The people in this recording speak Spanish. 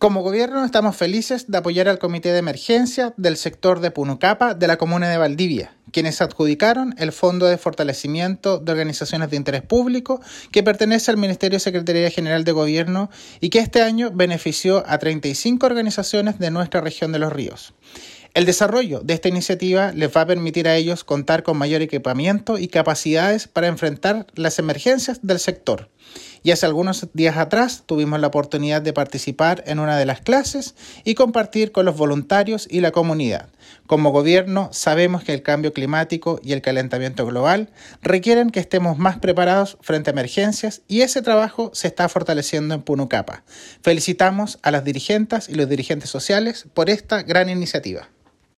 Como gobierno estamos felices de apoyar al Comité de Emergencia del sector de Punucapa de la comuna de Valdivia, quienes adjudicaron el Fondo de Fortalecimiento de Organizaciones de Interés Público que pertenece al Ministerio de Secretaría General de Gobierno y que este año benefició a 35 organizaciones de nuestra región de Los Ríos. El desarrollo de esta iniciativa les va a permitir a ellos contar con mayor equipamiento y capacidades para enfrentar las emergencias del sector. Y hace algunos días atrás tuvimos la oportunidad de participar en una de las clases y compartir con los voluntarios y la comunidad. Como gobierno sabemos que el cambio climático y el calentamiento global requieren que estemos más preparados frente a emergencias y ese trabajo se está fortaleciendo en Punucapa. Felicitamos a las dirigentes y los dirigentes sociales por esta gran iniciativa.